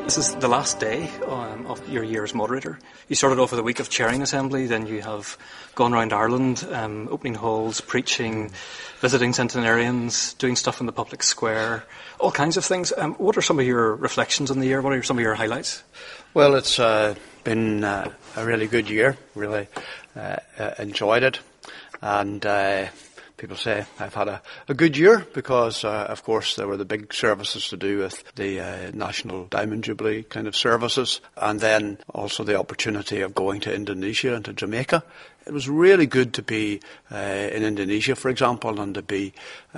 This is the last day of your year as moderator. You started off with a week of chairing assembly, then you have gone around Ireland, opening halls, preaching, visiting centenarians, doing stuff in the public square, all kinds of things. What are some of your reflections on the year? What are some of your highlights? Well, it's been a really good year. Really enjoyed it. And people say I've had a good year because, of course, there were the big services to do with the National Diamond Jubilee kind of services, and then also the opportunity of going to Indonesia and to Jamaica. It was really good to be in Indonesia, for example, and to be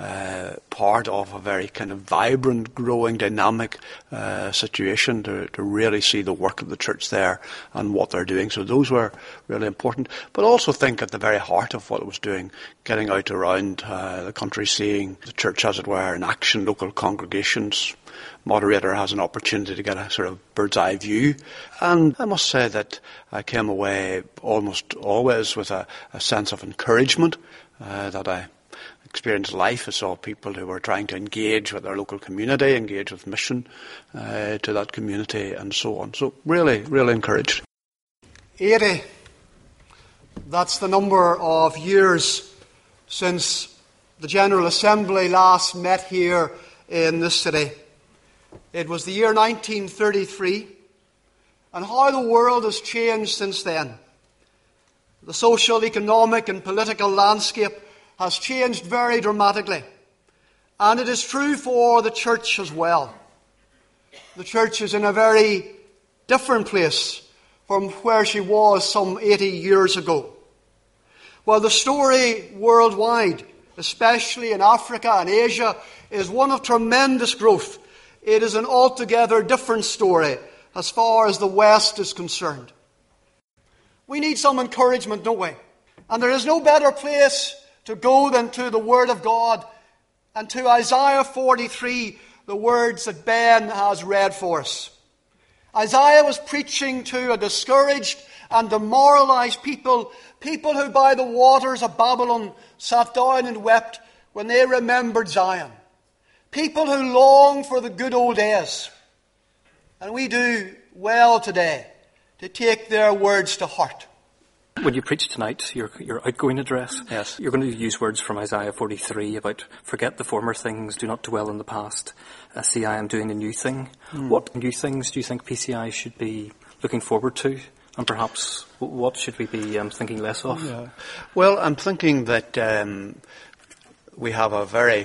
part of a very kind of vibrant, growing, dynamic situation, to really see the work of the church there and what they're doing. So those were really important. But also think at the very heart of what it was doing, getting out around the country, seeing the church, as it were, in action, local congregations. Moderator has an opportunity to get a sort of bird's eye view, and I must say that I came away almost always with a sense of encouragement that I experienced life. I saw people who were trying to engage with their local community, engage with mission to that community, and so on. So really, really encouraged. 80. That's the number of years since the General Assembly last met here in this city. It was the year 1933, and how the world has changed since then. The social, economic and political landscape has changed very dramatically, and it is true for the church as well. The church is in a very different place from where she was some 80 years ago. While the story worldwide, especially in Africa and Asia, is one of tremendous growth, it is an altogether different story as far as the West is concerned. We need some encouragement, don't we? And there is no better place to go than to the Word of God and to Isaiah 43, the words that Ben has read for us. Isaiah was preaching to a discouraged and demoralized people who by the waters of Babylon sat down and wept when they remembered Zion. People who long for the good old days. And we do well today to take their words to heart. When you preach tonight, your outgoing address, Yes. You're going to use words from Isaiah 43 about forget the former things, do not dwell in the past. See, I am doing a new thing. What new things do you think PCI should be looking forward to? And perhaps what should we be thinking less of? Yeah. Well, I'm thinking that we have a very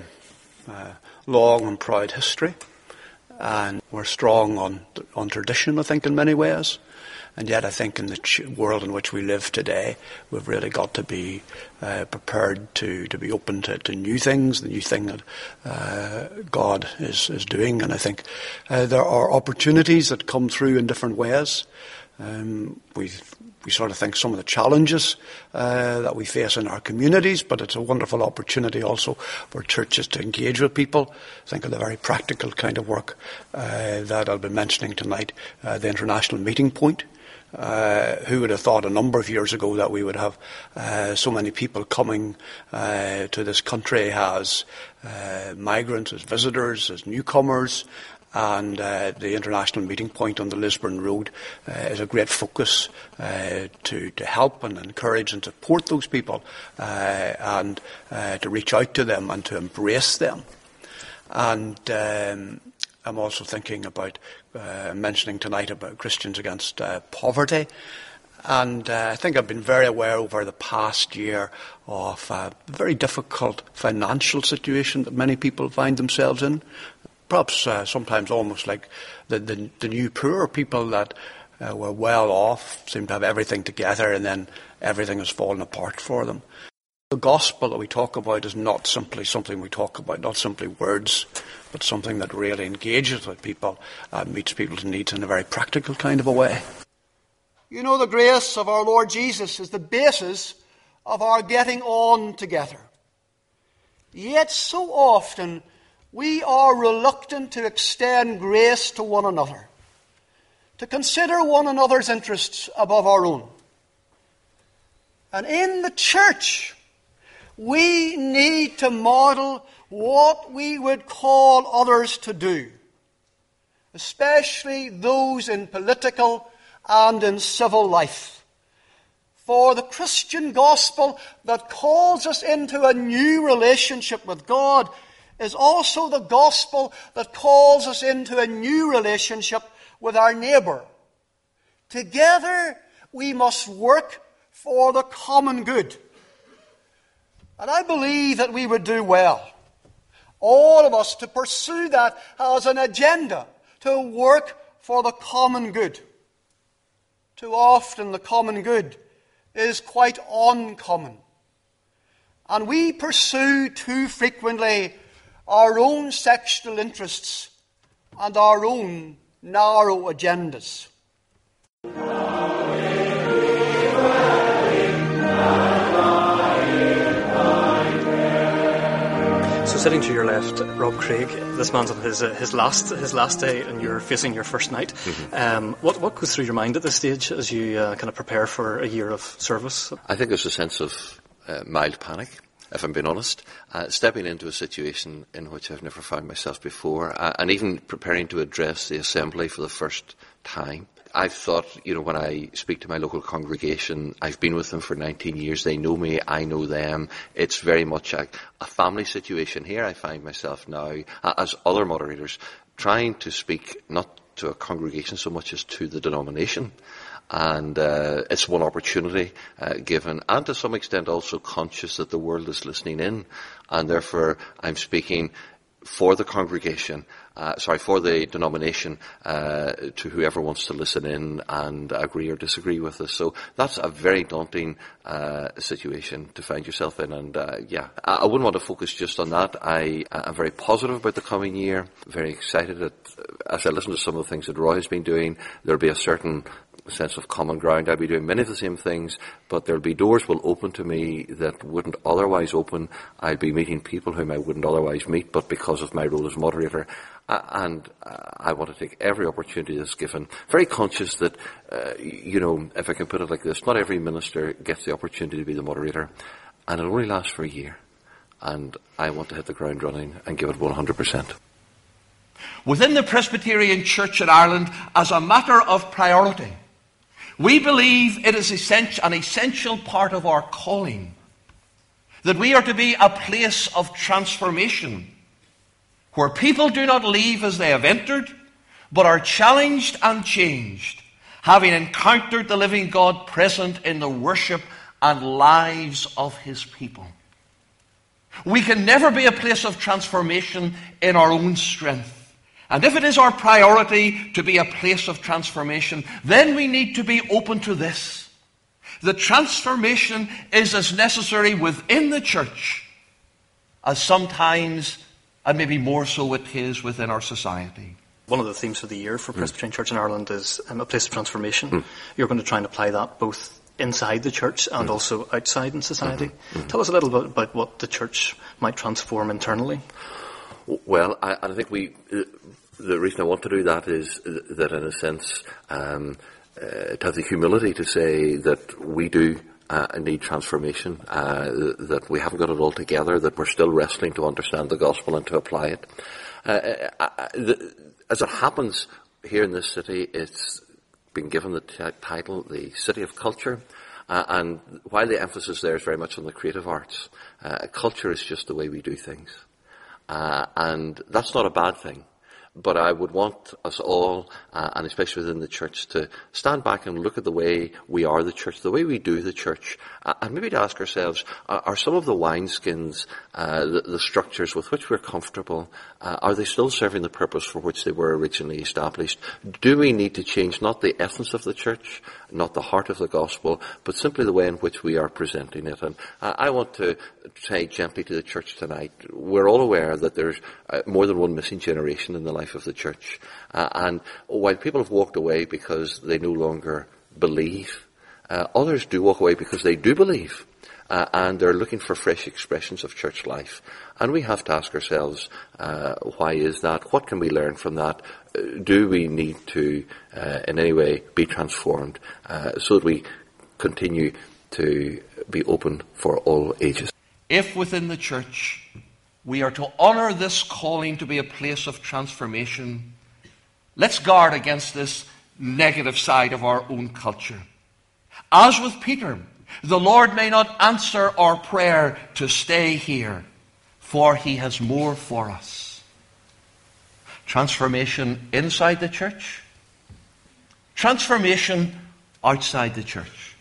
long and proud history, and we're strong on tradition, I think, in many ways. And yet I think in the world in which we live today, we've really got to be prepared to be open to new things, the new thing that God is doing. And I think there are opportunities that come through in different ways. We sort of think some of the challenges that we face in our communities, but it's a wonderful opportunity also for churches to engage with people. Think of the very practical kind of work that I'll be mentioning tonight, the International Meeting Point. Who would have thought a number of years ago that we would have so many people coming to this country as migrants, as visitors, as newcomers, and the International Meeting Point on the Lisburn Road is a great focus to help and encourage and support those people and to reach out to them and to embrace them. And I'm also thinking about mentioning tonight about Christians Against Poverty. And I think I've been very aware over the past year of a very difficult financial situation that many people find themselves in. Perhaps sometimes almost like the new poor, people that were well off, seem to have everything together, and then everything has fallen apart for them. The gospel that we talk about is not simply something we talk about, not simply words, but something that really engages with people and meets people's needs in a very practical kind of a way. You know, the grace of our Lord Jesus is the basis of our getting on together. Yet so often we are reluctant to extend grace to one another, to consider one another's interests above our own. And in the church, we need to model what we would call others to do. especially those in political and in civil life. For the Christian gospel that calls us into a new relationship with God is also the gospel that calls us into a new relationship with our neighbour. Together we must work for the common good. And I believe that we would do well, all of us, to pursue that as an agenda, to work for the common good. Too often the common good is quite uncommon. And we pursue too frequently our own sectional interests and our own narrow agendas. So sitting to your left, Rob Craig, this man's on his last day, and you're facing your first night. Mm-hmm. What goes through your mind at this stage as you kind of prepare for a year of service? I think there's a sense of mild panic, if I'm being honest, stepping into a situation in which I've never found myself before, and even preparing to address the assembly for the first time. I've thought, when I speak to my local congregation, I've been with them for 19 years, they know me, I know them. It's very much a family situation. Here I find myself now, as other moderators, trying to speak not to a congregation so much as to the denomination. And it's one opportunity given, and to some extent also conscious that the world is listening in, and therefore I'm speaking for the congregation, for the denomination, to whoever wants to listen in and agree or disagree with us. So that's a very daunting situation to find yourself in, and I wouldn't want to focus just on that. I am very positive about the coming year, very excited that, as I listen to some of the things that Roy has been doing, there'll be a certain sense of common ground. I'll be doing many of the same things, but there'll be doors will open to me that wouldn't otherwise open. I'll be meeting people whom I wouldn't otherwise meet, but because of my role as moderator. And I want to take every opportunity that's given. Very conscious that, if I can put it like this, not every minister gets the opportunity to be the moderator, and it only lasts for a year. And I want to hit the ground running and give it 100%. Within the Presbyterian Church in Ireland, as a matter of priority, we believe it is an essential part of our calling that we are to be a place of transformation, where people do not leave as they have entered, but are challenged and changed, having encountered the living God present in the worship and lives of His people. We can never be a place of transformation in our own strength. And if it is our priority to be a place of transformation, then we need to be open to this. The transformation is as necessary within the church as sometimes, and maybe more so, it is within our society. One of the themes of the year for Presbyterian Church in Ireland is a place of transformation. You're going to try and apply that both inside the church and also outside in society. Tell us a little bit about what the church might transform internally. Well, I think the reason I want to do that is that, in a sense, to have the humility to say that we do need transformation, that we haven't got it all together, that we're still wrestling to understand the gospel and to apply it. As it happens here in this city, it's been given the title, the City of Culture, and while the emphasis there is very much on the creative arts, culture is just the way we do things. And that's not a bad thing. But I would want us all, and especially within the church, to stand back and look at the way we are the church, the way we do the church, and maybe to ask ourselves, are some of the wineskins, the structures with which we're comfortable, are they still serving the purpose for which they were originally established? Do we need to change not the essence of the church, not the heart of the gospel, but simply the way in which we are presenting it? And I want to say gently to the church tonight, we're all aware that there's more than one missing generation in the life of the church. And while people have walked away because they no longer believe, others do walk away because they do believe. And they're looking for fresh expressions of church life. And we have to ask ourselves, why is that? What can we learn from that? Do we need to, in any way, be transformed so that we continue to be open for all ages? If within the church we are to honour this calling to be a place of transformation, let's guard against this negative side of our own culture. As with Peter, the Lord may not answer our prayer to stay here, for he has more for us. Transformation inside the church, transformation outside the church.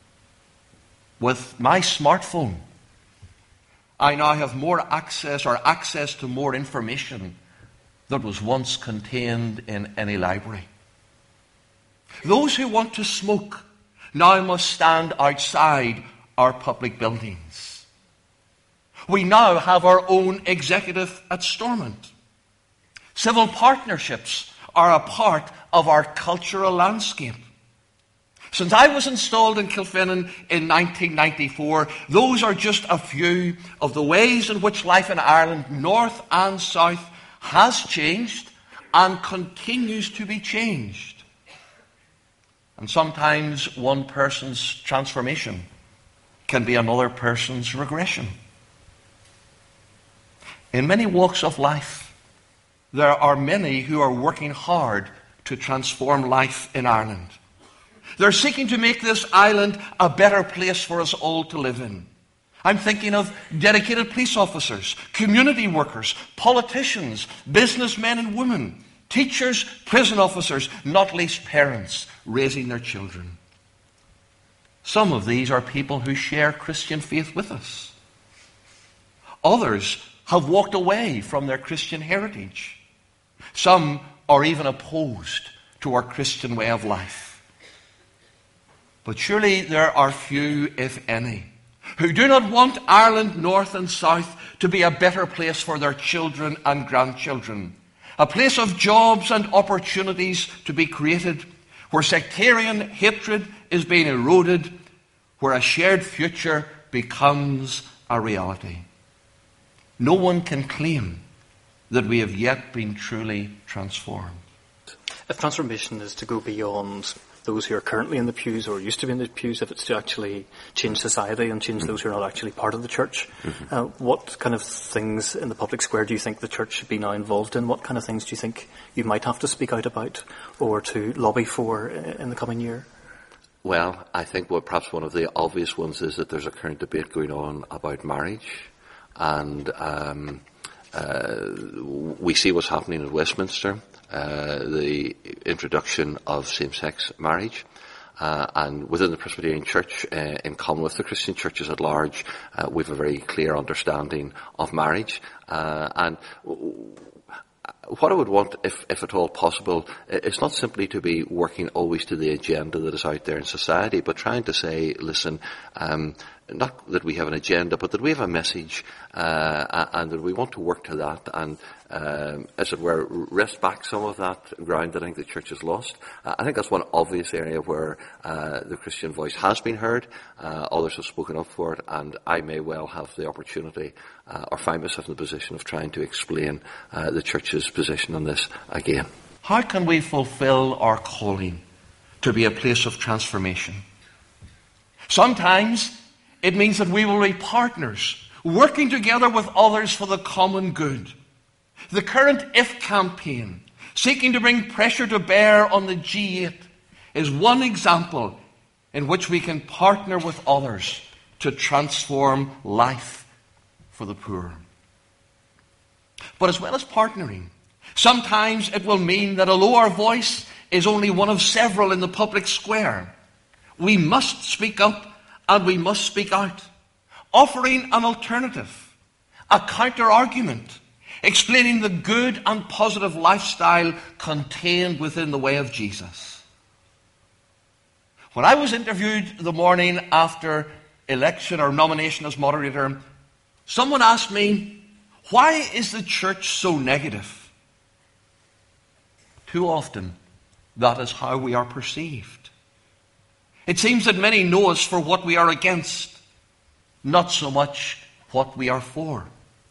With my smartphone, I now have more access to more information that was once contained in any library. Those who want to smoke now must stand outside our public buildings. We now have our own executive at Stormont. Civil partnerships are a part of our cultural landscape. Since I was installed in Kilfinnan in 1994, those are just a few of the ways in which life in Ireland, north and south, has changed and continues to be changed. And sometimes one person's transformation can be another person's regression. In many walks of life, there are many who are working hard to transform life in Ireland. They're seeking to make this island a better place for us all to live in. I'm thinking of dedicated police officers, community workers, politicians, businessmen and women, teachers, prison officers, not least parents raising their children. Some of these are people who share Christian faith with us. Others have walked away from their Christian heritage. Some are even opposed to our Christian way of life. But surely there are few, if any, who do not want Ireland, north and south, to be a better place for their children and grandchildren. A place of jobs and opportunities to be created, where sectarian hatred is being eroded, where a shared future becomes a reality. No one can claim that we have yet been truly transformed. If transformation is to go beyond those who are currently in the pews or used to be in the pews, if it's to actually change society and change those who are not actually part of the church, what kind of things in the public square do you think the church should be now involved in? What kind of things do you think you might have to speak out about or to lobby for in the coming year? Well, I think perhaps one of the obvious ones is that there's a current debate going on about marriage. And we see what's happening in Westminster, the introduction of same-sex marriage. And within the Presbyterian Church, in common with the Christian churches at large, we have a very clear understanding of marriage. And what I would want, if at all possible, is not simply to be working always to the agenda that is out there in society, but trying to say, listen, not that we have an agenda, but that we have a message, and that we want to work to that, and, as it were, wrest back some of that ground that I think the church has lost. I think that's one obvious area where the Christian voice has been heard. Others have spoken up for it, and I may well have the opportunity, or find myself in the position of trying to explain the church's position on this again. How can we fulfill our calling to be a place of transformation? Sometimes it means that we will be partners, working together with others for the common good. The current IF campaign, seeking to bring pressure to bear on the G8, is one example in which we can partner with others to transform life for the poor. But as well as partnering, sometimes it will mean that although our voice is only one of several in the public square, we must speak up and we must speak out, offering an alternative, a counter-argument, explaining the good and positive lifestyle contained within the way of Jesus. When I was interviewed the morning after election or nomination as moderator, someone asked me, why is the church so negative? Too often, that is how we are perceived. It seems that many know us for what we are against, not so much what we are for.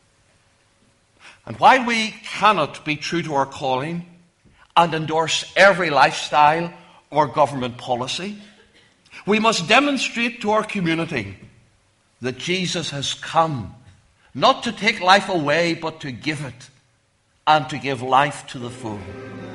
And while we cannot be true to our calling and endorse every lifestyle or government policy, we must demonstrate to our community that Jesus has come not to take life away, but to give it, and to give life to the full.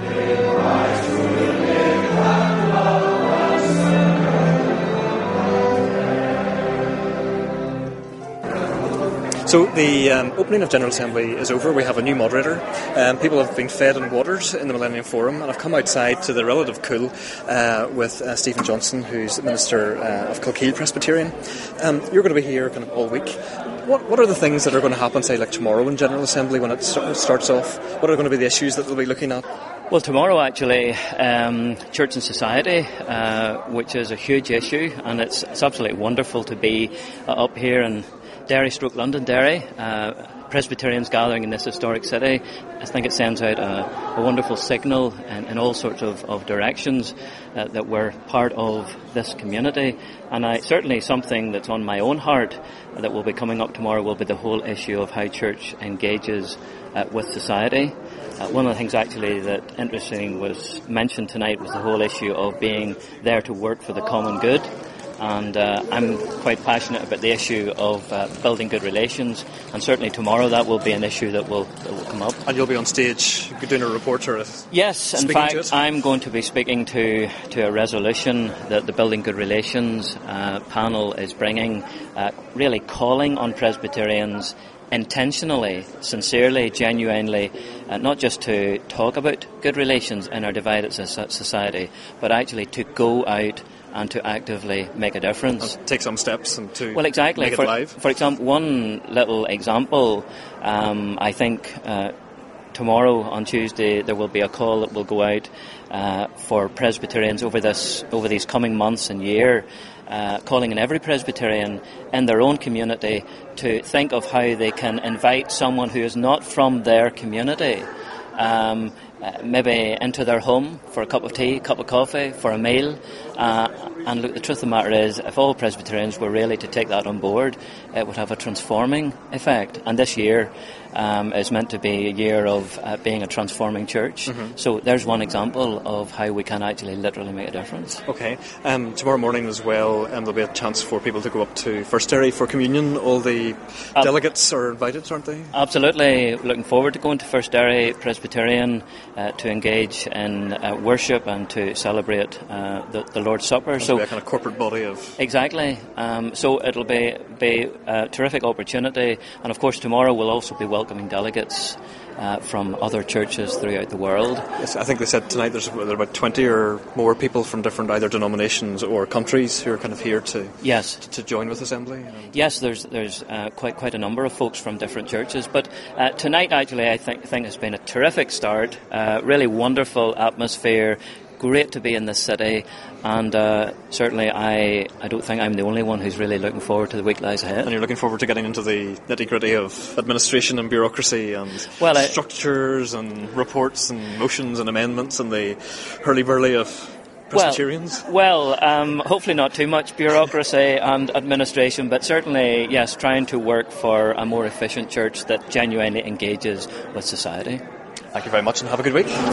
So the opening of General Assembly is over. We have a new moderator. People have been fed and watered in the Millennium Forum, and I've come outside to the relative cool with Stephen Johnson, who's Minister of Kilkeel Presbyterian. You're going to be here kind of all week. What are the things that are going to happen, say, like tomorrow in General Assembly when it starts off? What are going to be the issues that they'll be looking at? Well, tomorrow, actually, Church and Society, which is a huge issue, and it's absolutely wonderful to be up here in Derry/Londonderry, Presbyterians gathering in this historic city. I think it sends out a wonderful signal in all sorts of directions that we're part of this community. And certainly something that's on my own heart that will be coming up tomorrow will be the whole issue of how church engages with society. One of the things actually that interesting was mentioned tonight was the whole issue of being there to work for the common good. And I'm quite passionate about the issue of building good relations, and certainly tomorrow that will be an issue that will come up. And you'll be on stage doing a report or yes, in fact, I'm going to be speaking to a resolution that the Building Good Relations panel is bringing, really calling on Presbyterians intentionally, sincerely, genuinely, not just to talk about good relations in our divided society, but actually to go out and to actively make a difference. And take some steps and to make it live. For example, one little example, I think tomorrow on Tuesday there will be a call that will go out for Presbyterians over these coming months and year, calling on every Presbyterian in their own community to think of how they can invite someone who is not from their community maybe into their home for a cup of tea, cup of coffee, for a meal. And look, the truth of the matter is, if all Presbyterians were really to take that on board, it would have a transforming effect. And this year is meant to be a year of being a transforming church. Mm-hmm. So there's one example of how we can actually literally make a difference. Okay. Tomorrow morning as well, there'll be a chance for people to go up to First Derry for communion. All the delegates are invited, aren't they? Absolutely. Looking forward to going to First Derry Presbyterian to engage in worship and to celebrate the Lord's Supper. So a kind of corporate body of... Exactly. So it'll be a terrific opportunity. And of course tomorrow we'll also be welcoming delegates from other churches throughout the world. Yes, I think they said tonight there are about 20 or more people from different either denominations or countries who are kind of here to join with Assembly. Yes, there's quite a number of folks from different churches. But tonight actually I think has been a terrific start. Really wonderful atmosphere. Great to be in this city, and certainly I don't think I'm the only one who's really looking forward to the week lies ahead. And you're looking forward to getting into the nitty-gritty of administration and bureaucracy and structures and reports and motions and amendments and the hurly-burly of Presbyterians? Hopefully not too much bureaucracy and administration, but certainly, yes, trying to work for a more efficient church that genuinely engages with society. Thank you very much and have a good week.